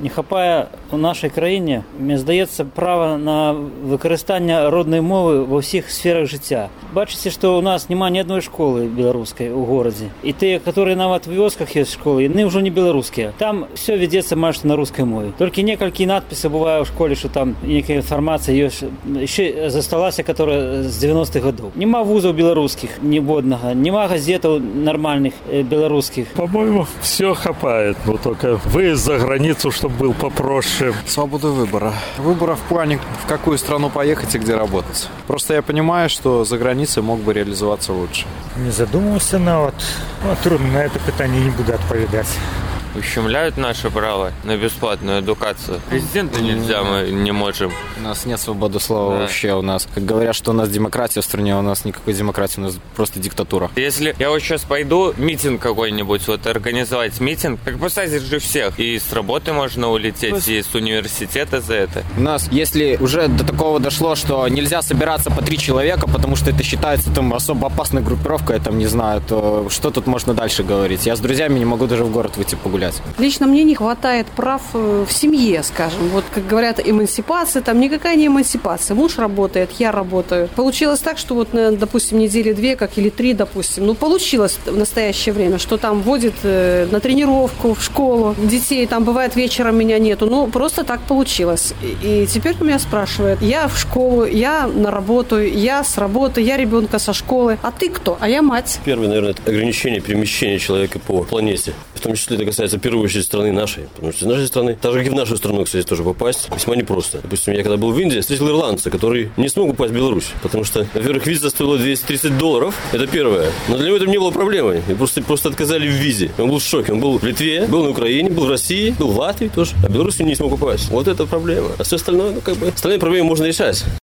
Не хапає у нашій країні, мені здається, право на використання родної мови во всіх сферах життя. Бачите, що у нас немає ні одної школи білоруської у місті. І ті, які навіть в вёсках є школи, вони вже не білоруські. Там все ведеться майже на русській мові. Тільки некалькі надписи буває в школі, що там яка інформація ще зосталася, яка з 90-х років. Нема вузів білоруських, ні водного, нема газет нормальних білоруських. По-моему, все хапает, но только выезд за границу, чтобы был попроще. Свобода выбора. Выбора в плане, в какую страну поехать и где работать. Просто я понимаю, что за границей мог бы реализоваться лучше. Не задумывался на трудно на это питание не буду отповедать. Ущемляют наше право на бесплатную эдукацию. Президента нельзя, мы не можем. У нас нет свободы слова вообще. У нас, как говорят, что у нас демократия в стране, у нас никакой демократии, у нас просто диктатура. Если я вот сейчас пойду митинг какой-нибудь, вот организовать митинг, так посадят же всех. И с работы можно улететь, и с университета за это. У нас, если уже до такого дошло, что нельзя собираться по 3 человека, потому что это считается там особо опасной группировкой, я там не знаю, то что тут можно дальше говорить? Я с друзьями не могу даже в город выйти погулять. Лично мне не хватает прав в семье, скажем. Вот, как говорят, эмансипация, там никакая не эмансипация. Муж работает, я работаю. Получилось так, что вот, допустим, недели 2, как или 3, допустим, получилось в настоящее время, что там водит на тренировку, в школу. Детей там бывает вечером меня нету. Просто так получилось. И теперь меня спрашивают, я в школу, я на работу, я с работы, я ребенка со школы. А ты кто? А я мать. Первое, наверное, это ограничение перемещения человека по планете. В том числе это касается в первую очередь страны нашей. Потому что из нашей страны, так же, как и в нашу страну, кстати, тоже попасть весьма непросто. Допустим, я когда был в Индии, встретил ирландца, который не смог попасть в Беларусь. Потому что, во-первых, виза стоила $230. Это первое. Но для него это не было проблемой. И просто отказали в визе. Он был в шоке. Он был в Литве, был на Украине, был в России, был в Латвии тоже. А в Беларусь не смог попасть. Вот это проблема. А все остальное, остальные проблемы можно решать.